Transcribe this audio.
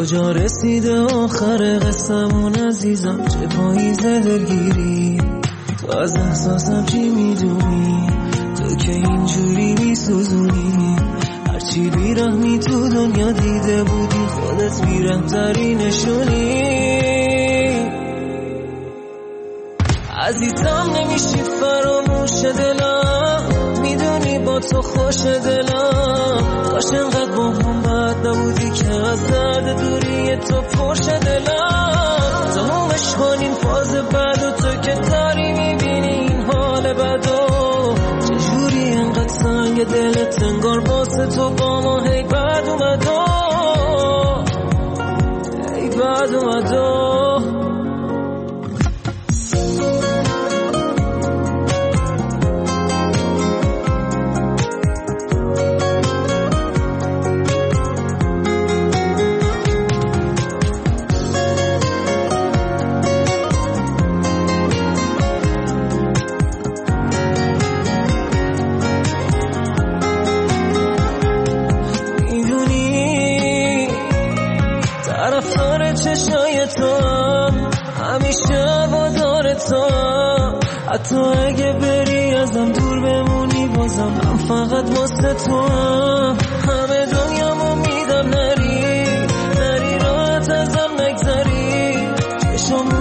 کجا رسیده آخر قصمون عزیزم، چه پاییز دلگیری، تو از احساسم چی میدونی، تو که اینجوری میسوزونی، هرچی بیرحمی تو دنیا دیده بودی، خودت بیرحم‌تری نشونی. عزیزم نمیشی فراموش دلم، میدونی با تو خوش دلم، کاش انقدر با هم بد نبودی که از درد دوری تو پرش دلم. تمومش کنین فاز بد و تو که داری میبینی این حال بدو، چجوری انقدر سنگ دلت انگار واسه تو با ما هی بد اومدو، هی بد اومدو. طرفدار چشای تو هم، همیشه وادار تو هم، حتی اگه بری ازم دور بمونی بازم من فقط واسه تو هم. همه دنیامو میدم نری، نری راحت ازم نگذری، چشم